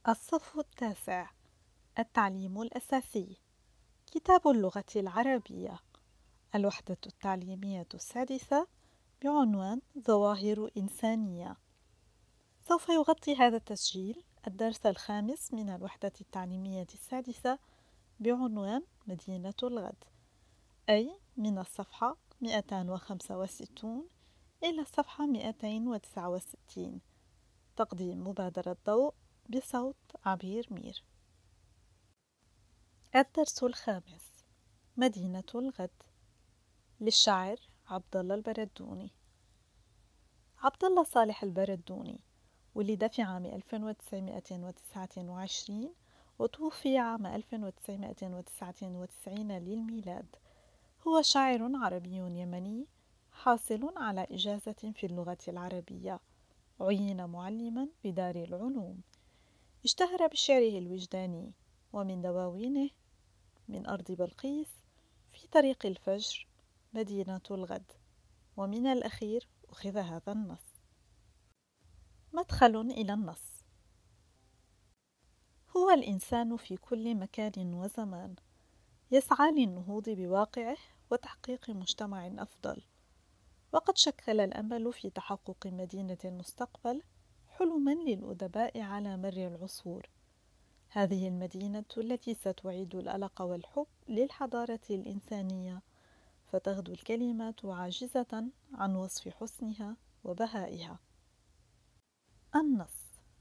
الصف التاسع. التعليم الأساسي. كتاب اللغة العربية. الوحدة التعليمية السادسة بعنوان ظواهر إنسانية. سوف يغطي هذا التسجيل الدرس الخامس من الوحدة التعليمية السادسة بعنوان مدينة الغد، أي من الصفحة 265 إلى الصفحة 269. تقديم مبادرة ضوء بصوت عبير مير. الدرس الخامس: مدينة الغد، للشاعر عبد الله البردوني. عبد الله صالح البردوني ولد في عام 1929 وتوفي عام 1999 للميلاد. هو شاعر عربي يمني حاصل على إجازة في اللغة العربية. عين معلما بدار العلوم. اشتهر بشعره الوجداني، ومن دواوينه: من أرض بلقيس، في طريق الفجر، مدينة الغد، ومن الأخير أخذ هذا النص. مدخل إلى النص. هو الإنسان في كل مكان وزمان يسعى للنهوض بواقعه وتحقيق مجتمع أفضل، وقد شكل الأمل في تحقق مدينة المستقبل حلما للأدباء على مر العصور. هذه المدينة التي ستعيد الألق والحب للحضارة الإنسانية، فتغدو الكلمات عاجزة عن وصف حسنها وبهائها. النص: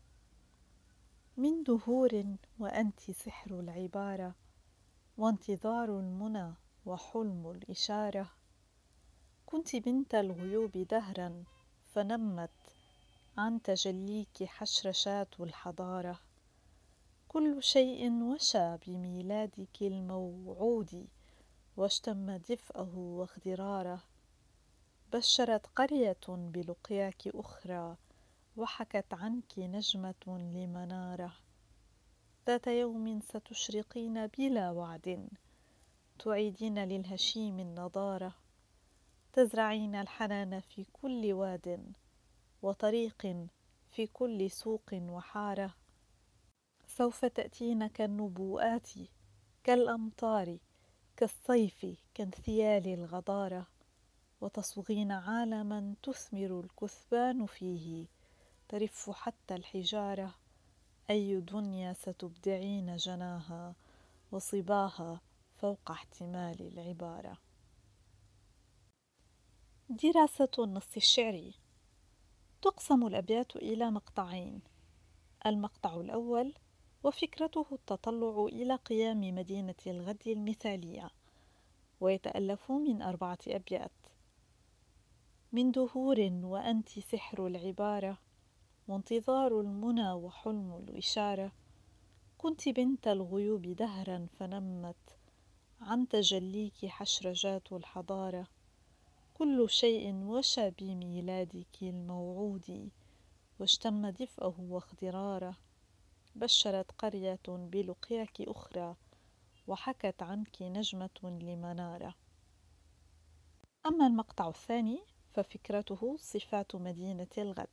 من دهور وأنت سحر العبارة، وانتظار المنى وحلم الإشارة. كنت بنت الغيوب دهرا فنمت عن تجليك حشرشات الحضارة. كل شيء وشى بميلادك الموعود، واشتم دفئه واخضراره. بشرت قرية بلقياك أخرى، وحكت عنك نجمة لمناره. ذات يوم ستشرقين بلا وعد، تعيدين للهشيم النضارة. تزرعين الحنان في كل واد، وطريق في كل سوق وحارة. سوف تأتين كالنبوءات، كالأمطار، كالصيف، كانثيال الغضارة. وتصوغين عالما تثمر الكثبان فيه، ترف حتى الحجارة. أي دنيا ستبدعين جناها، وصباها فوق احتمال العبارة. دراسة النص الشعري. تقسم الأبيات إلى مقطعين. المقطع الأول وفكرته التطلع إلى قيام مدينة الغد المثالية، ويتألف من 4 أبيات. من دهور وأنت سحر العبارة، وانتظار المنى وحلم الإشارة. كنت بنت الغيوب دهرا فنمت عن تجليك حشرجات الحضارة. كل شيء وشى بميلادك الموعود، واشتم دفئه واخضراره. بشرت قرية بلقياك أخرى، وحكت عنك نجمة لمنارة. أما المقطع الثاني ففكرته صفات مدينة الغد.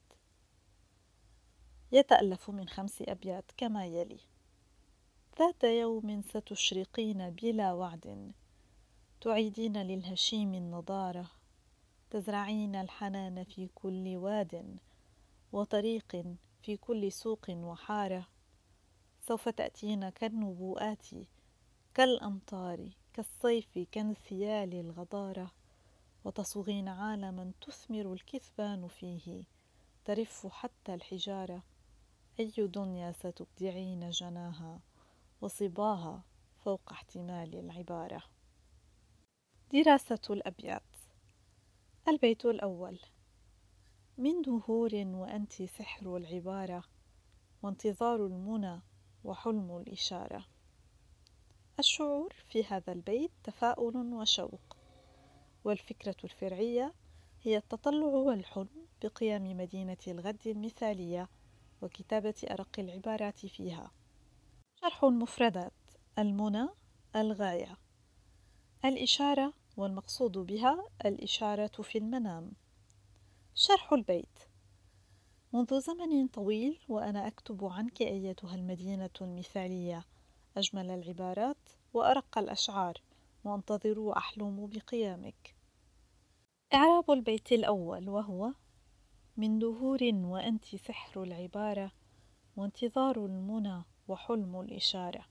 يتألف من 5 أبيات كما يلي: ذات يوم ستشرقين بلا وعد، تعيدين للهشيم النضارة. تزرعين الحنان في كل واد، وطريق في كل سوق وحارة. سوف تأتين كالنبوءات، كالأمطار، كالصيف، كانثيال الغضارة. وتصوغين عالما تثمر الكثبان فيه، ترف حتى الحجارة. أي دنيا ستبدعين جناها، وصباها فوق احتمال العبارة. دراسة الأبيات. البيت الأول: من دهور وأنت سحر العبارة، وانتظار المنى وحلم الإشارة. الشعور في هذا البيت تفاؤل وشوق، والفكرة الفرعية هي التطلع والحلم بقيام مدينة الغد المثالية، وكتابة أرق العبارات فيها. شرح المفردات: المنى، الغاية. الإشارة، والمقصود بها الإشارة في المنام. شرح البيت: منذ زمن طويل وأنا أكتب عنك أيتها المدينة المثالية أجمل العبارات وأرق الأشعار، وأنتظر وأحلم بقيامك. إعراب البيت الأول، وهو: من دهور وأنت سحر العبارة، وانتظار المنى وحلم الإشارة.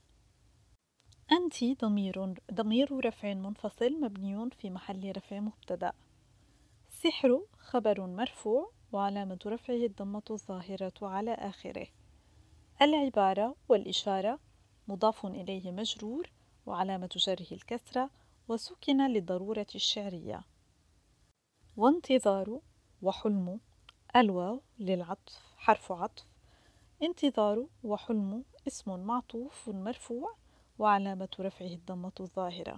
أنت ضمير رفع منفصل مبني في محل رفع مبتدأ. سحر خبر مرفوع وعلامة رفعه الضمة الظاهرة على آخره. العبارة والإشارة مضاف إليه مجرور وعلامة جره الكسرة وسكن للضرورة الشعرية. وانتظار وحلم، الواو للعطف حرف عطف، انتظار وحلم اسم معطوف مرفوع وعلامة رفعه الضمة الظاهرة.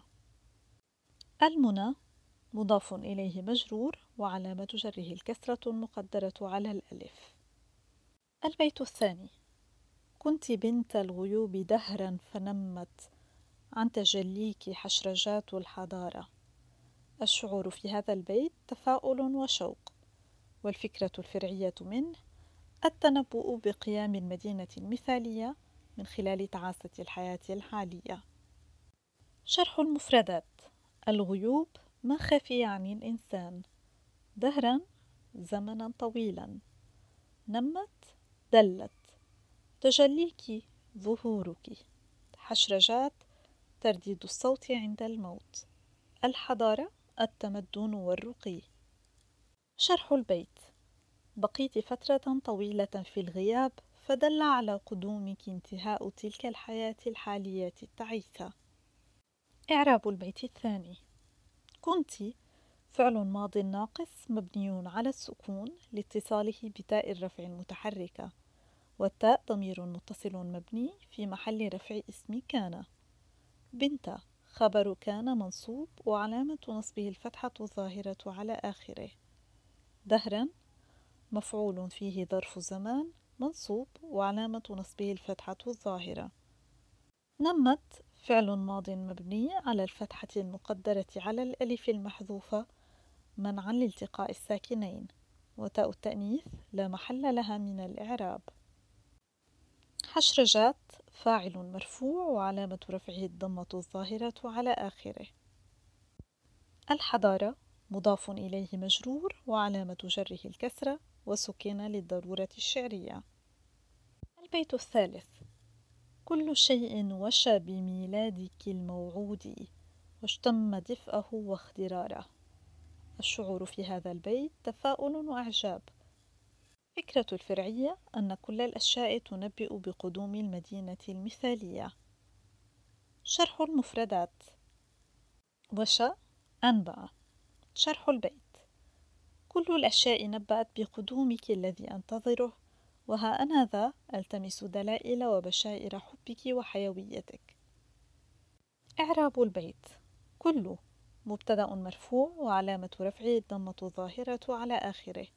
المنى مضاف إليه مجرور وعلامة جره الكسرة المقدرة على الألف. البيت الثاني: كنت بنت الغيوب دهرا فنمت عن تجليك حشرجات الحضارة. الشعور في هذا البيت تفاؤل وشوق، والفكرة الفرعية منه التنبؤ بقيام المدينة المثالية من خلال تعاسة الحياة الحالية. شرح المفردات: الغيوب ما خفي عن الإنسان، دهرا زمنا طويلا، نمت دلت، تجليك ظهورك، حشرجات ترديد الصوت عند الموت، الحضارة التمدن والرقي. شرح البيت: بقيت فترة طويلة في الغياب فدل على قدومك انتهاء تلك الحياة الحالية التعيسة. إعراب البيت الثاني: كنت فعل ماض ناقص مبني على السكون لاتصاله بتاء الرفع المتحركة، والتاء ضمير متصل مبني في محل رفع اسم كان. بنت خبر كان منصوب وعلامة نصبه الفتحة الظاهرة على آخره. دهرا مفعول فيه ظرف زمان منصوب وعلامة نصبه الفتحة الظاهرة. نمت فعل ماض مبني على الفتحة المقدرة على الألف المحذوفة منعا لالتقاء الساكنين، وتاء التأنيث لا محل لها من الإعراب. حشرجات فاعل مرفوع وعلامة رفعه الضمة الظاهرة على آخره. الحضارة مضاف إليه مجرور وعلامة جره الكسرة وسكن للضرورة الشعرية. البيت الثالث: كل شيء وشى بميلادك الموعود واشتم دفئه واخضراره. الشعور في هذا البيت تفاؤل وإعجاب. فكرة الفرعية أن كل الأشياء تنبئ بقدوم المدينة المثالية. شرح المفردات: وشى أنبأ. شرح البيت: كل الأشياء نبأت بقدومك الذي أنتظره، وها أنا ذا ألتمس دلائل وبشائر حبك وحيويتك. إعراب البيت: كل مبتدأ مرفوع وعلامة رفعه الضمة الظاهرة على آخره.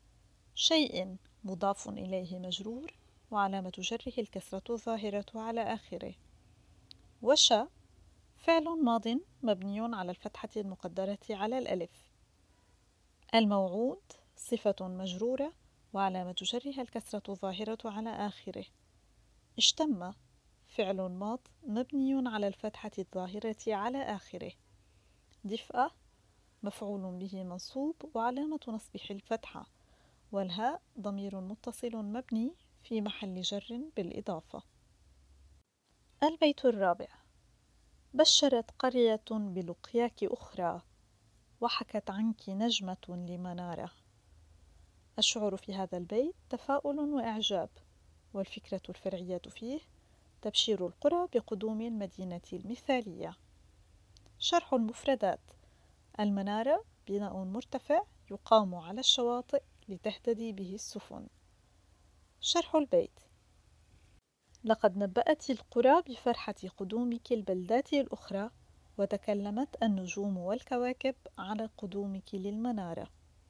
شيء مضاف إليه مجرور وعلامة جره الكسرة الظاهرة على آخره. وشى فعل ماض مبني على الفتحة المقدرة على الألف. الموعود صفة مجرورة وعلامة جرها الكسرة الظاهرة على آخره. اشتم فعل ماض مبني على الفتحة الظاهرة على آخره. دفأ مفعول به منصوب وعلامة نصبه الفتحة، والهاء ضمير متصل مبني في محل جر بالإضافة. البيت الرابع: بشرت قرية بلقياك أخرى وحكت عنك نجمة لمنارة. الشعور في هذا البيت تفاؤل وإعجاب، والفكرة الفرعية فيه تبشير القرى بقدوم المدينة المثالية. شرح المفردات: المنارة بناء مرتفع يقام على الشواطئ لتهتدي به السفن. شرح البيت: لقد نبأت القرى بفرحة قدومك البلدات الأخرى، وتكلمت النجوم والكواكب على قدومك للمنارة.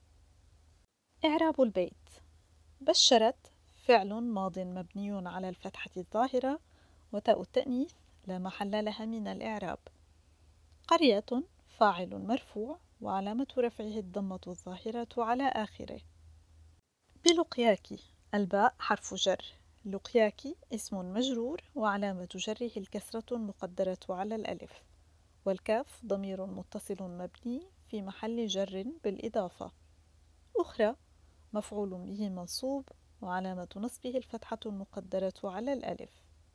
إعراب البيت: بشرت فعل ماض مبني على الفتحة الظاهرة وتاء التأنيث لا محل لها من الإعراب. قرية فاعل مرفوع وعلامة رفعه الضمة الظاهرة على آخره. بلقياك الباء حرف جر. لقياكي اسم مجرور وعلامة جره الكسرة المقدرة على الألف. والكاف ضمير متصل مبني في محل جر بالإضافة. أخرى مفعول به منصوب وعلامة نصبه الفتحة المقدرة على الألف.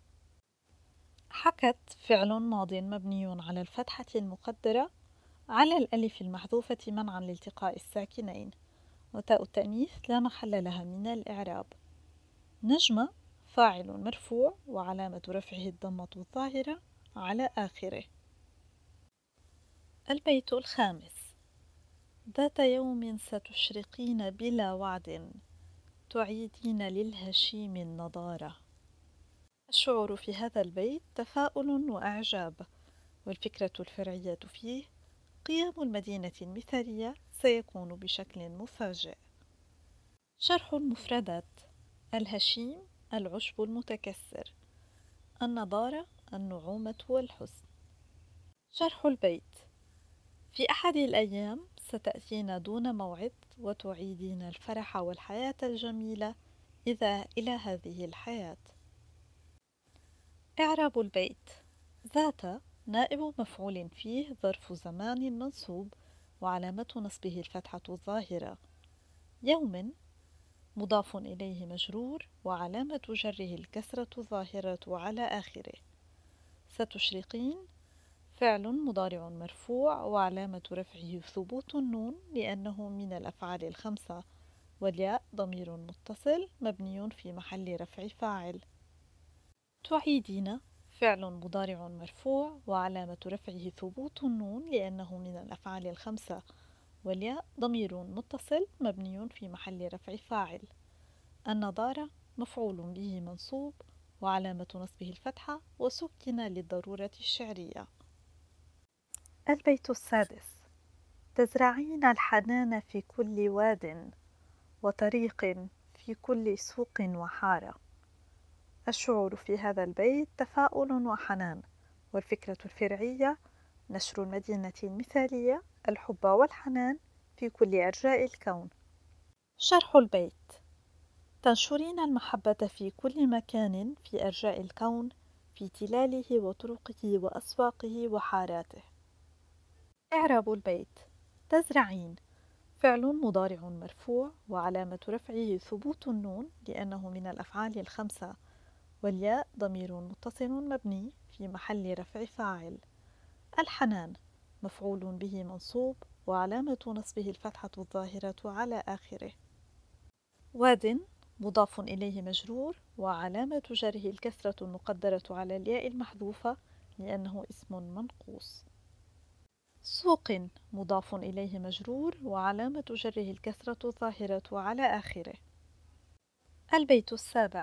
حكت فعل ماض مبني على الفتحة المقدرة على الألف المحذوفة منعا لالتقاء الساكنين. وتاء التأنيث لا محل لها من الإعراب. نجمة فاعل مرفوع وعلامة رفعه الضمة الظاهرة على آخره. البيت الخامس: ذات يوم ستشرقين بلا وعد، تعيدين للهشيم النضارة. الشعور في هذا البيت تفاؤل وإعجاب، والفكرة الفرعية فيه قيام المدينة المثالية سيكون بشكل مفاجئ. شرح المفردات: الهشيم العشب المتكسر، النضارة النعومة والحسن. شرح البيت: في أحد الأيام ستأتين دون موعد وتعيدين الفرح والحياة الجميلة إلى هذه الحياة. إعراب البيت: ذات نائب مفعول فيه ظرف زمان منصوب وعلامة نصبه الفتحة الظاهرة. يوم مضاف إليه مجرور وعلامة جره الكسرة الظاهرة على آخره. ستشرقين فعل مضارع مرفوع وعلامة رفعه ثبوت النون لأنه من الأفعال الخمسة. والياء ضمير متصل مبني في محل رفع فاعل. تعيدين فعل مضارع مرفوع وعلامة رفعه ثبوت النون لأنه من الأفعال الخمسة. والياء ضمير متصل مبني في محل رفع فاعل. النضارة مفعول به منصوب وعلامة نصبه الفتحة وسكن للضرورة الشعرية. البيت السادس: تزرعين الحنان في كل واد وطريق في كل سوق وحارة. الشعور في هذا البيت تفاؤل وحنان، والفكرة الفرعية نشر المدينة المثالية الحب والحنان في كل أرجاء الكون. شرح البيت: تنشرين المحبة في كل مكان في أرجاء الكون في تلاله وطرقه وأسواقه وحاراته. إعراب البيت: تزرعين فعل مضارع مرفوع وعلامة رفعه ثبوت النون لأنه من الأفعال الخمسة. والياء ضمير متصل مبني في محل رفع فاعل. الحنان مفعول به منصوب وعلامة نصبه الفتحة الظاهرة على آخره. واد مضاف إليه مجرور وعلامة جره الكسرة المقدرة على الياء المحذوفة لأنه اسم منقوص. سوق مضاف إليه مجرور وعلامة جره الكسرة الظاهرة على آخره. البيت السابع: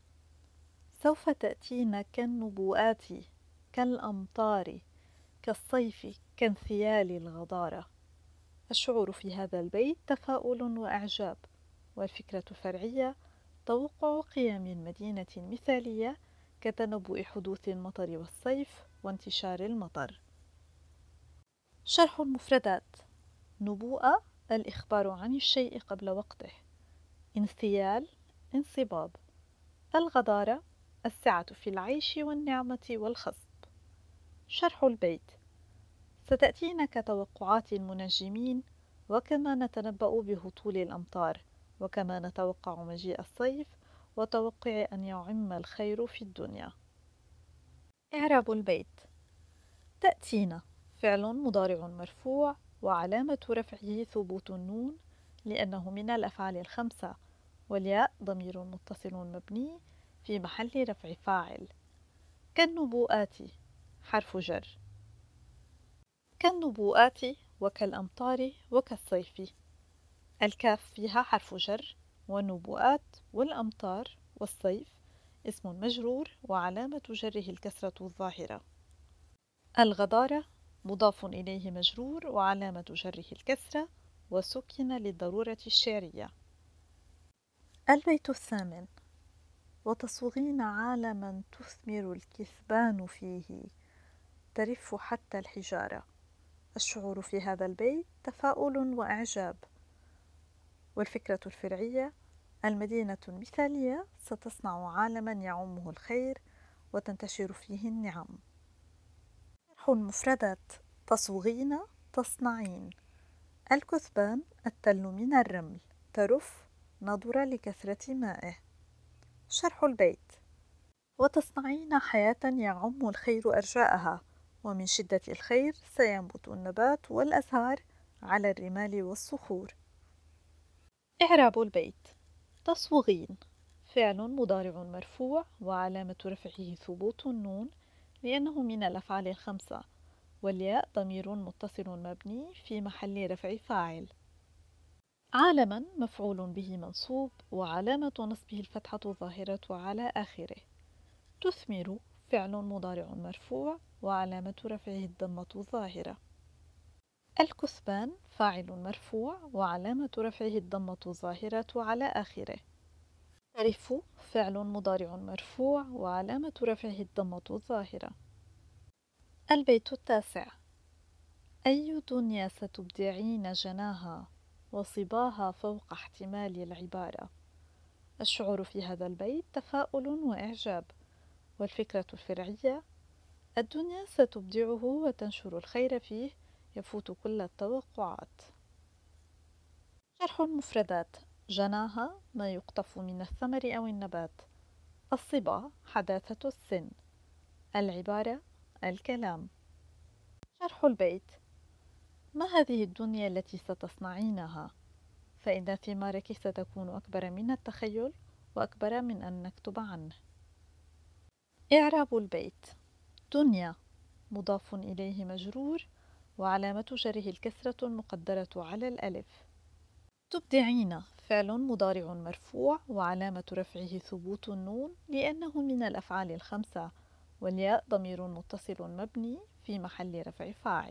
سوف تأتين كالنبوءات كالأمطار كالصيف كانثيال الغضارة. الشعور في هذا البيت تفاؤل وإعجاب، والفكرة الفرعية توقع قيام المدينة المثالية كتنبؤ حدوث المطر والصيف وانتشار المطر. شرح المفردات: نبوءة الإخبار عن الشيء قبل وقته. انثيال انصباب. الغضارة السعة في العيش والنعمة والخصب. شرح البيت: ستأتينا كتوقعات المنجمين وكما نتنبأ بهطول الأمطار وكما نتوقع مجيء الصيف وتوقع أن يعم الخير في الدنيا. إعراب البيت: تأتينا فعل مضارع مرفوع وعلامة رفعه ثبوت النون لأنه من الأفعال الخمسة. والياء ضمير متصل مبني في محل رفع فاعل. كالنبوءات حرف جر. كالنبوءات وكالأمطار وكالصيف. الكاف فيها حرف جر، والنبوءات والأمطار والصيف اسم مجرور وعلامة جره الكسرة الظاهرة. الغضارة مضاف إليه مجرور وعلامة جره الكسرة وسكن للضرورة الشعرية. البيت الثامن: وتصوغين عالما تثمر الكثبان فيه ترف حتى الحجارة. الشعور في هذا البيت تفاؤل وإعجاب، والفكرة الفرعية المدينة المثالية ستصنع عالما يعمه الخير وتنتشر فيه النعم. شرح المفردات: تصوغين، تصنعين. الكثبان التل من الرمل، ترف، نضر لكثرة مائه. شرح البيت: وتصنعين حياة يعم الخير أرجاءها، ومن شدة الخير سينبت النبات والأزهار على الرمال والصخور. إعراب البيت: تصوغين فعل مضارع مرفوع وعلامة رفعه ثبوت النون لأنه من الأفعال الخمسة، والياء ضمير متصل مبني في محل رفع فاعل. عالما مفعول به منصوب وعلامة نصبه الفتحة الظاهرة على آخره. تثمر فعل مضارع مرفوع وعلامة رفعه الضمة الظاهرة. الكثبان فاعل مرفوع وعلامة رفعه الضمة الظاهرة على آخره. ترف فعل مضارع مرفوع وعلامة رفعه الضمة الظاهرة. البيت التاسع: أي دنيا ستبدعين جناها وصباها فوق احتمال العبارة. الشعور في هذا البيت تفاؤل وإعجاب، والفكرة الفرعية: الدنيا ستبدعه وتنشر الخير فيه يفوت كل التوقعات. شرح المفردات: جناها ما يقطف من الثمر أو النبات، الصبا حداثة السن، العبارة الكلام. شرح البيت: ما هذه الدنيا التي ستصنعينها؟ فإن ثمارك ستكون أكبر من التخيل وأكبر من أن نكتب عنه. إعراب البيت: دنيا مضاف إليه مجرور وعلامة جره الكسرة المقدرة على الألف. تبدعين فعل مضارع مرفوع وعلامة رفعه ثبوت النون لأنه من الأفعال الخمسة، والياء ضمير متصل مبني في محل رفع فاعل.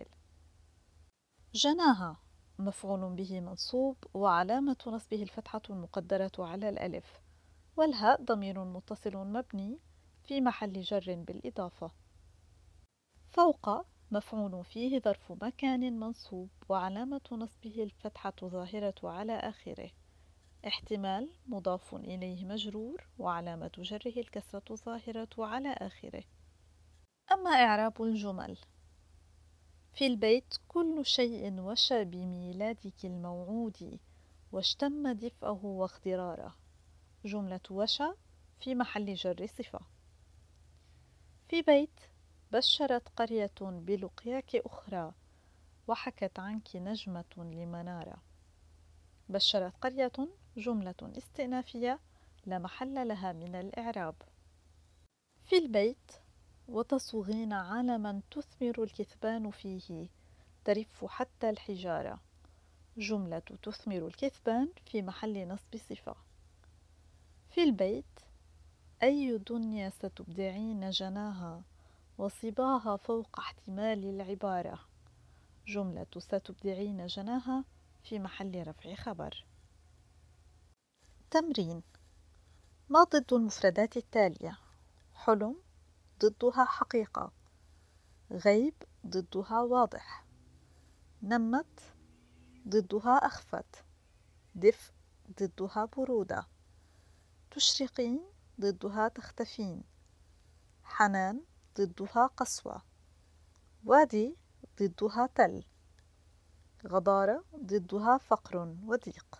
جناها مفعول به منصوب وعلامة نصبه الفتحة المقدرة على الألف، والهاء ضمير متصل مبني في محل جر بالإضافة. فوق مفعول فيه ظرف مكان منصوب وعلامة نصبه الفتحة ظاهرة على آخره. احتمال مضاف إليه مجرور وعلامة جره الكسرة الظاهرة على آخره. أما إعراب الجمل: في البيت كل شيء وشى بميلادك الموعود واشتم دفئه واخضراره. جملة وشى في محل جر صفة. في بيت بشرت قرية بلقياك أخرى وحكت عنك نجمة لمنارة. بشرت قرية جملة استئنافية لا محل لها من الإعراب. في البيت وتصوغين عالما تثمر الكثبان فيه ترف حتى الحجارة. جملة تثمر الكثبان في محل نصب صفة. في البيت أي دنيا ستبدعين جناها وصباها فوق احتمال العبارة. جملة ستبدعين جناها في محل رفع خبر. تمرين: ما ضد المفردات التالية؟ حلم ضدها حقيقة، غيب ضدها واضح، نمت ضدها أخفت، دفء ضدها برودة، تشرقين ضدها تختفين، حنان ضدها قسوة، وادي ضدها تل، غضارة ضدها فقر وضيق.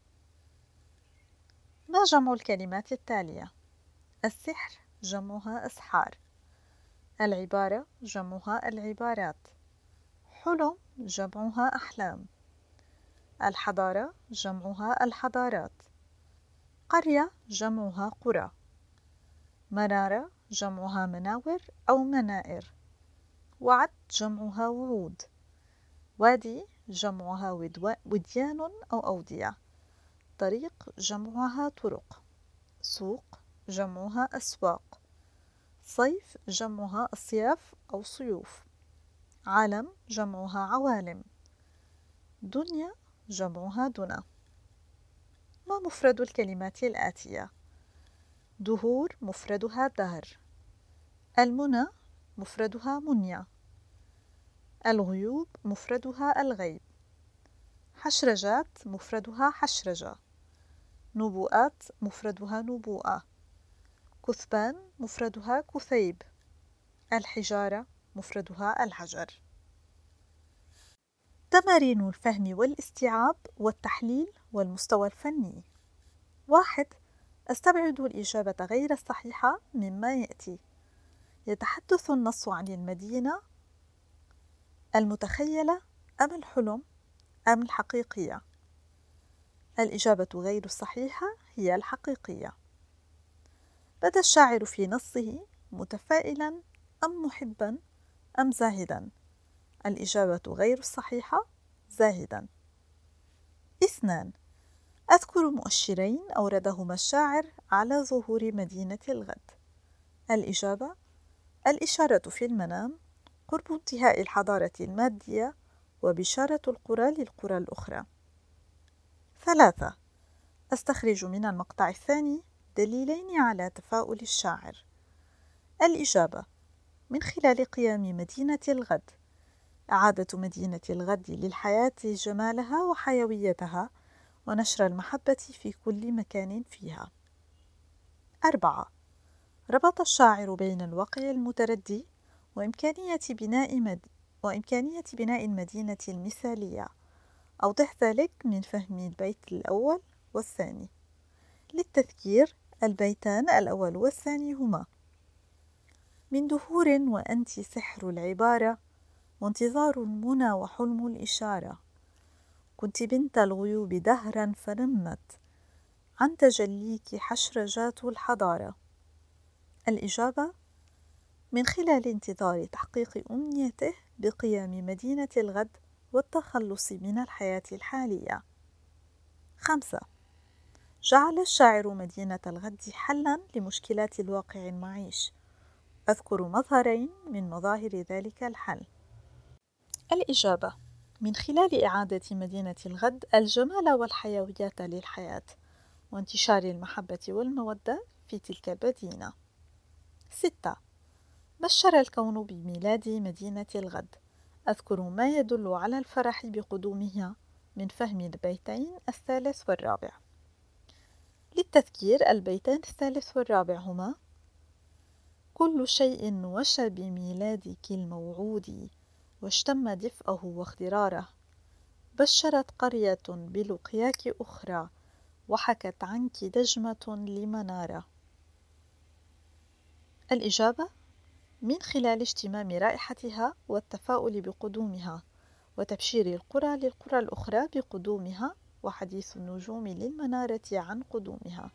ما جمع الكلمات التالية؟ السحر جمعها أسحار، العبارة جمعها العبارات، حلم جمعها أحلام، الحضارة جمعها الحضارات، قرية جمعها قرى، منارة جمعها مناور أو منائر، وعد جمعها وعود، وادي جمعها وديان أو أودية، طريق جمعها طرق، سوق جمعها أسواق، صيف جمعها أصياف أو صيوف، عالم جمعها عوالم، دنيا جمعها دنا. ما مفرد الكلمات الآتية؟ دهور مفردها دهر، المنى مفردها منية، الغيوب مفردها الغيب، حشرجات مفردها حشرجة، نبوءات مفردها نبوءة. كثبان مفردها كثيب. الحجارة مفردها الحجر. تمارين الفهم والاستيعاب والتحليل والمستوى الفني. 1. أستبعد الإجابة غير الصحيحة مما يأتي. يتحدث النص عن المدينة المتخيلة أم الحلم أم الحقيقية؟ الإجابة غير الصحيحة هي الحقيقية. بدا الشاعر في نصه متفائلا أم محبا أم زاهدا؟ الإجابة غير الصحيحة زاهدا. 2. أذكر مؤشرين أوردهما الشاعر على ظهور مدينة الغد. الإجابة: الإشارة في المنام، قرب انتهاء الحضارة المادية، وبشارة القرى للقرى الأخرى. 3. أستخرج من المقطع الثاني دليلين على تفاؤل الشاعر. الإجابة: من خلال قيام مدينة الغد، إعادة مدينة الغد للحياة جمالها وحيويتها، ونشر المحبة في كل مكان فيها. 4. ربط الشاعر بين الواقع المتردي وإمكانية بناء المدينة المثالية. أوضح ذلك من فهم البيت الأول والثاني. للتذكير، البيتان الأول والثاني هما: من دهور وأنت سحر العبارة، وانتظار المنى وحلم الإشارة، كنت بنت الغيوب دهرا فنمت، عن تجليك حشرجات الحضارة. الإجابة: من خلال انتظار تحقيق أمنيته بقيام مدينة الغد والتخلص من الحياة الحالية. 5. جعل الشاعر مدينة الغد حلاً لمشكلات الواقع المعيش. أذكر مظهرين من مظاهر ذلك الحل. الإجابة: من خلال إعادة مدينة الغد الجمال والحيوية للحياة، وانتشار المحبة والمودة في تلك المدينة. 6. بشر الكون بميلاد مدينة الغد. أذكر ما يدل على الفرح بقدومها من فهم البيتين الثالث والرابع. للتذكير، البيتان الثالث والرابع هما: كل شيء وشى بميلادك الموعود، واشتم دفئه واخضراره، بشرت قرية بلقياك أخرى، وحكت عنك دجمة لمنارة. الإجابة: من خلال اشتمام رائحتها والتفاؤل بقدومها، وتبشير القرى للقرى الأخرى بقدومها، وحديث النجوم للمنارة عن قدومها.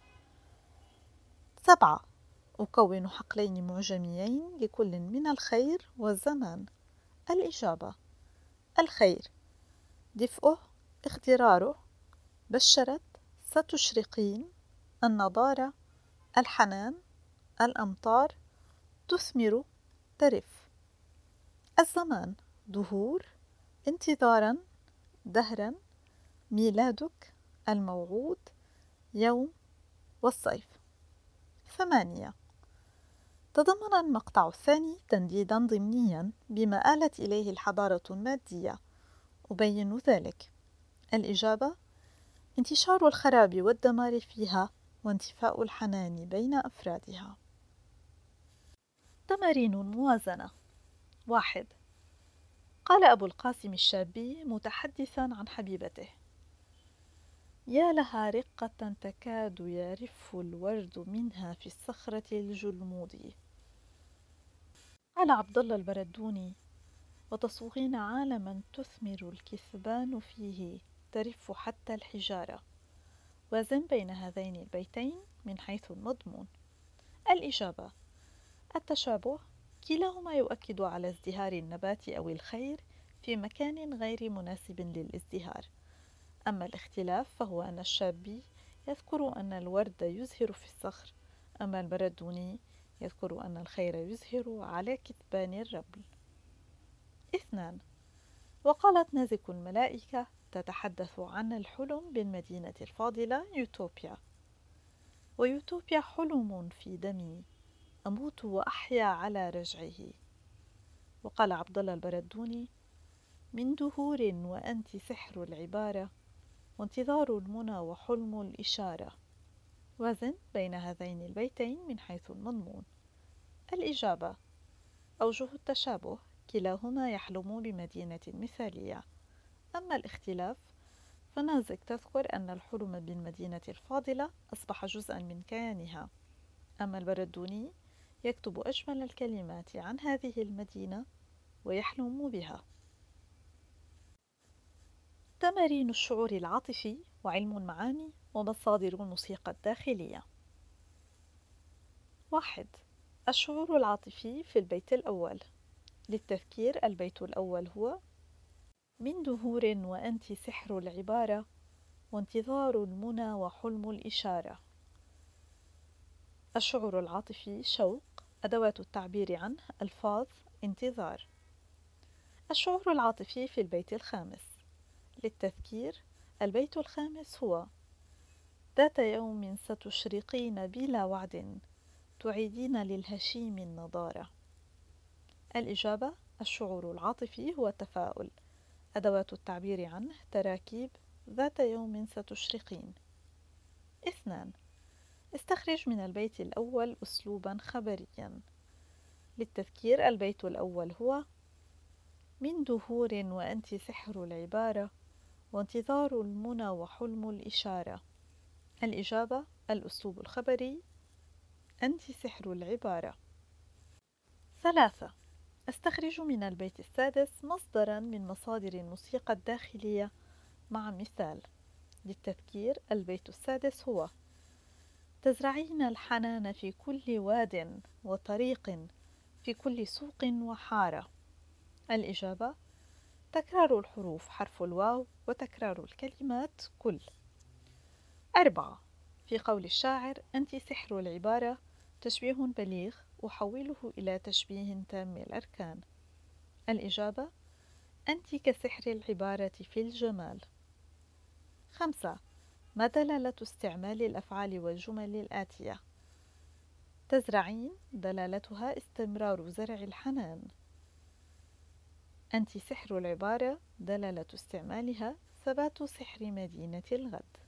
7. أكون حقلين معجميين لكل من الخير والزمان. الإجابة: الخير: دفئه، اخضراره، بشرت، ستشرقين، النضارة، الحنان، الأمطار، تثمر، ترف. الزمان: دهور، انتظارا، دهرا، ميلادك، الموعود، يوم، والصيف. 8. تضمن المقطع الثاني تنديدا ضمنيا بما آلت إليه الحضارة المادية. أبين ذلك. الإجابة: انتشار الخراب والدمار فيها، وانتفاء الحنان بين أفرادها. تمارين الموازنة. 1. قال أبو القاسم الشابي متحدثا عن حبيبته: يا لها رقة تكاد يرف الورد منها في الصخرة الجلمود. قال عبد الله البردوني: وتصوغين عالما تثمر الكثبان فيه، ترف حتى الحجارة. وازن بين هذين البيتين من حيث المضمون. الإجابة: التشابه: كلاهما يؤكد على ازدهار النبات أو الخير في مكان غير مناسب للازدهار. أما الاختلاف فهو أن الشابي يذكر أن الورد يزهر في الصخر، أما البردوني يذكر أن الخير يزهر على كثبان الرمل. 2. وقالت نازك الملائكة تتحدث عن الحلم بالمدينة الفاضلة يوتوبيا. ويوتوبيا حلم في دمي، أموت وأحيا على رجعه. وقال عبد الله البردوني: من دهور وأنت سحر العبارة، وانتظار المنى وحلم الإشارة، وزن بين هذين البيتين من حيث المضمون. الإجابة: أوجه التشابه: كلاهما يحلم بمدينة مثالية. أما الاختلاف فنازك تذكر أن الحلم بالمدينة الفاضلة أصبح جزءا من كيانها، أما البردوني يكتب أجمل الكلمات عن هذه المدينة ويحلم بها. تمارين الشعور العاطفي وعلم المعاني ومصادر الموسيقى الداخلية. 1. الشعور العاطفي في البيت الأول. للتذكير البيت الأول هو: من دهور وأنت سحر العبارة، وانتظار المنى وحلم الإشارة. الشعور العاطفي شوق، أدوات التعبير عنه ألفاظ، انتظار. الشعور العاطفي في البيت الخامس. للتذكير البيت الخامس هو: ذات يوم ستشرقين بلا وعد، تعيدين للهشيم النضارة. الإجابة: الشعور العاطفي هو التفاؤل، أدوات التعبير عنه تراكيب، ذات يوم ستشرقين. 2. استخرج من البيت الأول أسلوبا خبريا. للتذكير البيت الأول هو: من دهور وأنت سحر العبارة، وانتظار المنى وحلم الإشارة. الإجابة: الأسلوب الخبري، أنت سحر العبارة. 3. أستخرج من البيت السادس مصدرا من مصادر الموسيقى الداخلية مع مثال. للتذكير البيت السادس هو: تزرعين الحنان في كل واد وطريق، في كل سوق وحارة. الإجابة: تكرار الحروف حرف الواو، وتكرار الكلمات كل. 4. في قول الشاعر: أنت سحر العبارة، تشبيه بليغ أحوله إلى تشبيه تام الأركان. الإجابة: أنت كسحر العبارة في الجمال. 5. ما دلالة استعمال الأفعال والجمل الآتية؟ تزرعين دلالتها استمرار زرع الحنان. أنت سحر العبارة دلالة استعمالها ثبات سحر مدينة الغد.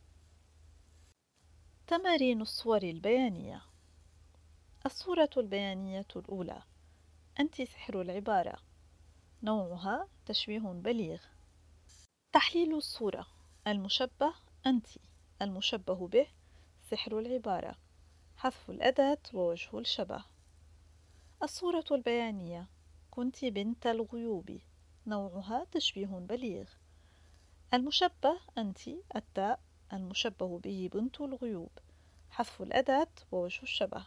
تمارين الصور البيانية. الصورة البيانية الأولى: أنت سحر العبارة. نوعها تشبيه بليغ. تحليل الصورة: المشبه أنت، المشبه به سحر العبارة، حذف الأداة ووجه الشبه. الصورة البيانية: كنت بنت الغيوب. نوعها تشبيه بليغ. المشبه أنت التاء، المشبه به بنت الغيوب، حذف الأداة ووجه الشبه.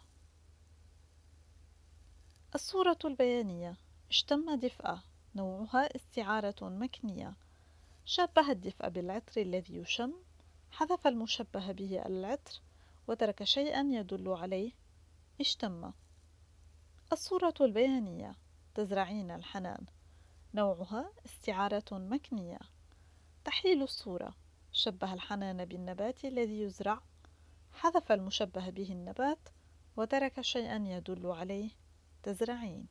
الصورة البيانية: اشتم دفئة. نوعها استعارة مكنية. شبه الدفء بالعطر الذي يشم، حذف المشبه به العطر وترك شيئا يدل عليه، اشتم. الصورة البيانية: تزرعين الحنان. نوعها استعارة مكنية. تحليل الصورة: شبه الحنان بالنبات الذي يزرع، حذف المشبه به النبات وترك شيئا يدل عليه، تزرعين.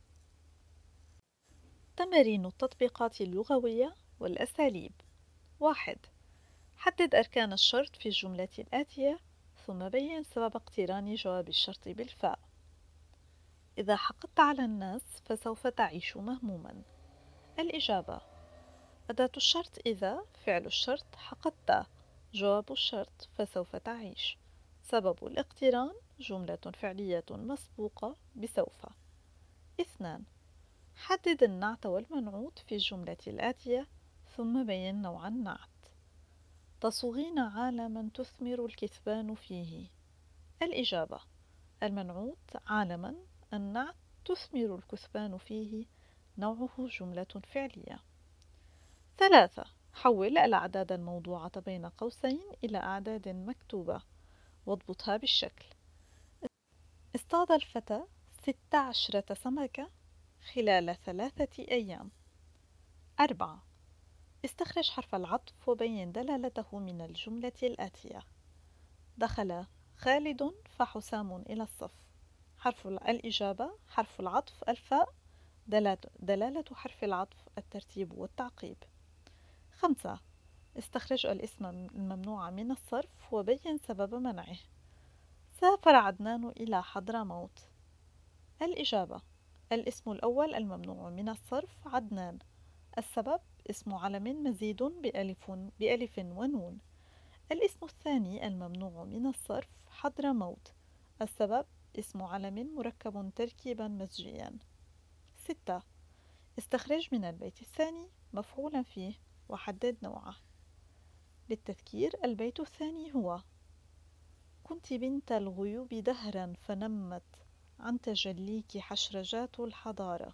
تمارين التطبيقات اللغوية والأساليب. 1. حدد أركان الشرط في الجملة الآتية، ثم بين سبب اقتران جواب الشرط بالفاء. إذا حقدت على الناس فسوف تعيش مهموما. الإجابة: أداة الشرط إذا، فعل الشرط حقدت، جواب الشرط فسوف تعيش. سبب الاقتران جملة فعلية مسبوقة بسوف. 2. حدد النعت والمنعوت في الجملة الآتية، ثم بين نوع النعت. تصوغين عالما تثمر الكثبان فيه. الإجابة: المنعوت عالما، النعت تثمر الكثبان فيه، نوعه جملة فعلية. 3. حول الأعداد الموضوعة بين قوسين إلى أعداد مكتوبة، واضبطها بالشكل: اصطاد الفتى 16 سمكة خلال 3 أيام. 4. استخرج حرف العطف وبين دلالته من الجملة الآتية: دخل خالد فحسام إلى الصف. حرف الإجابة حرف العطف الفاء، دلالة حرف العطف الترتيب والتعقيب. 5. استخرج الاسم الممنوع من الصرف وبين سبب منعه. سافر عدنان إلى حضرموت. الإجابة: الاسم الأول الممنوع من الصرف عدنان. السبب: اسم علم مزيد بألف ونون. الاسم الثاني الممنوع من الصرف حضرموت. السبب: اسم علم مركب تركيبا مزجيا. 6. استخرج من البيت الثاني مفعولا فيه وحدد نوعه. للتذكير، البيت الثاني هو: كنت بنت الغيوب دهرا فنمت عن تجليك حشرجات الحضارة.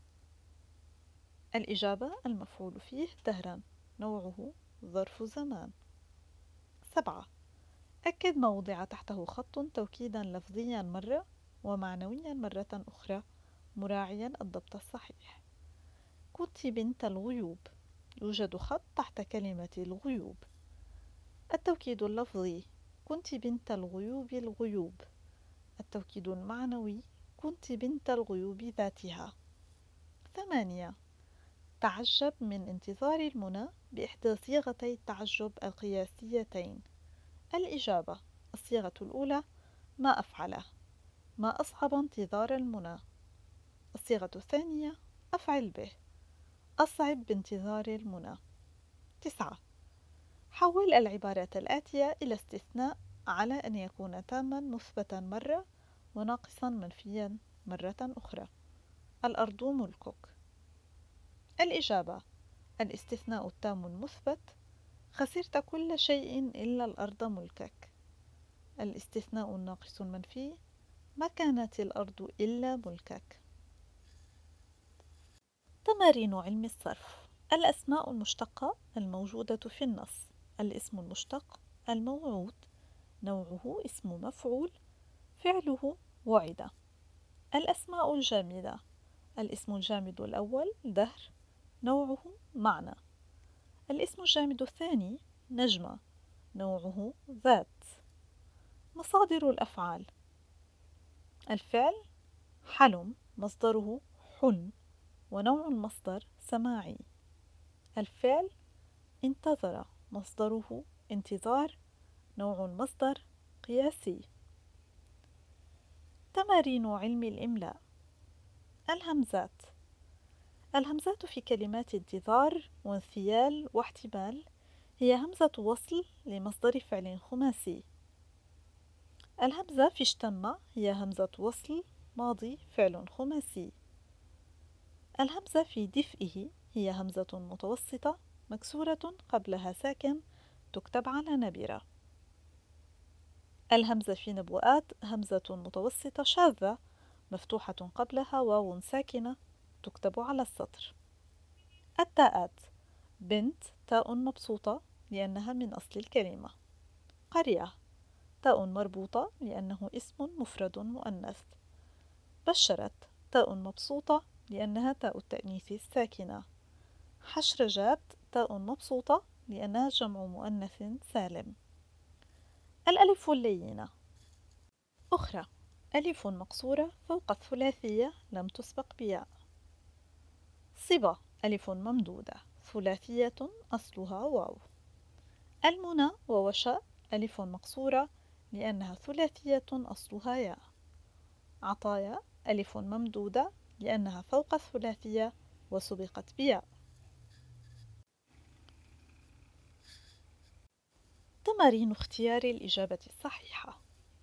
الإجابة: المفعول فيه دهرا، نوعه ظرف زمان. 7. أكد ما وضع تحته خط توكيدا لفظيا مرة ومعنويا مرة أخرى مراعيا الضبط الصحيح. كنت بنت الغيوب، يوجد خط تحت كلمة الغيوب. التوكيد اللفظي: كنت بنت الغيوب الغيوب. التوكيد المعنوي: كنت بنت الغيوب ذاتها. 8. تعجب من انتظار المنى بإحدى صيغتي التعجب القياسيتين. الإجابة: الصيغة الأولى: ما أفعله، ما أصعب انتظار المنى. الصيغة الثانية: أفعل به، أصعب بانتظار المنى. 9. حول العبارات الآتية إلى استثناء على أن يكون تاما مثبتا مرة وناقصا منفيا مرة أخرى. الأرض ملكك. الإجابة: الاستثناء التام المثبت: خسرت كل شيء إلا الأرض ملكك. الاستثناء الناقص المنفي: ما كانت الأرض إلا ملكك. تمارين علم الصرف. الأسماء المشتقة الموجودة في النص: الاسم المشتق الموعود، نوعه اسم مفعول، فعله وعد. الأسماء الجامدة: الاسم الجامد الأول دهر، نوعه معنى. الاسم الجامد الثاني نجمة، نوعه ذات. مصادر الأفعال: الفعل حلم، مصدره حلم ونوع المصدر سماعي. الفعل انتظر، مصدره انتظار، نوع المصدر قياسي. تمارين علم الإملاء. الهمزات: الهمزات في كلمات انتظار وانثيال واحتمال هي همزة وصل لمصدر فعل خماسي. الهمزة في اشتم هي همزة وصل ماضي فعل خماسي. الهمزة في دفئه هي همزة متوسطة مكسورة قبلها ساكن تكتب على نبرة. الهمزة في نبوءات همزة متوسطة شاذة مفتوحة قبلها واو ساكنة تكتب على السطر. التاءات: بنت تاء مبسوطة لأنها من أصل الكلمة. قرية تاء مربوطة لأنه اسم مفرد مؤنث. بشرت تاء مبسوطة لأنها تاء التأنيث الساكنة. حشرجات تاء مبسوطة لأنها جمع مؤنث سالم. الألف اللينة. أخرى: ألف مقصورة فوق الثلاثية لم تسبق بياء. صبا ألف ممدودة ثلاثية أصلها واو. المنى ووشاء ألف مقصورة لأنها ثلاثية أصلها ياء. عطايا ألف ممدودة لأنها فوق الثلاثية وسبقت بياء. تمارين اختيار الإجابة الصحيحة.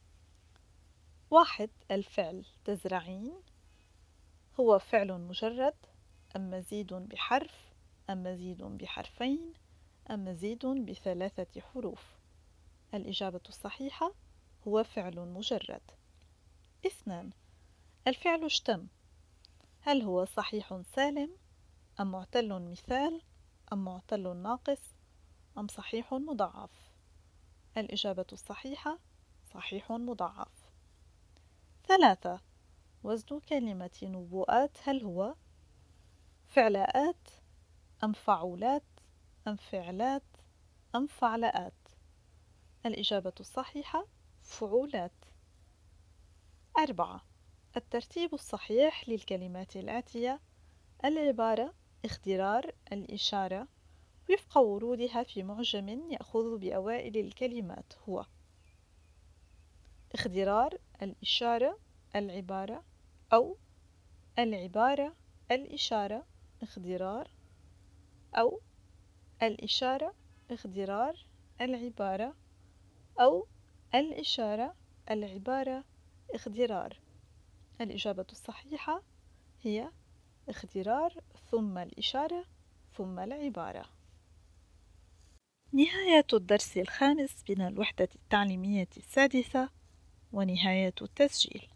1. الفعل تزرعين هو فعل مجرد أم مزيد بحرف أم مزيد بحرفين أم مزيد ب3 حروف؟ الإجابة الصحيحة هو فعل مجرد. 2. الفعل اشتم هل هو صحيح سالم أم معتل مثال أم معتل ناقص أم صحيح مضاعف؟ الإجابة الصحيحة صحيح مضاعف. 3. وزن كلمة نبوءات هل هو فعلاءات أم فعولات أم فعلات أم فعلاءات؟ الإجابة الصحيحة فعولات. 4. الترتيب الصحيح للكلمات الآتية: العبارة، اخضرار، الإشارة، وفق ورودها في معجم يأخذ بأوائل الكلمات هو اخضرار الإشارة العبارة أو العبارة الإشارة اخضرار أو الإشارة اخضرار العبارة أو الإشارة العبارة اخضرار. الإجابة الصحيحة هي اخضرار ثم الإشارة ثم العبارة. نهاية الدرس الخامس من الوحدة التعليمية السادسة ونهاية التسجيل.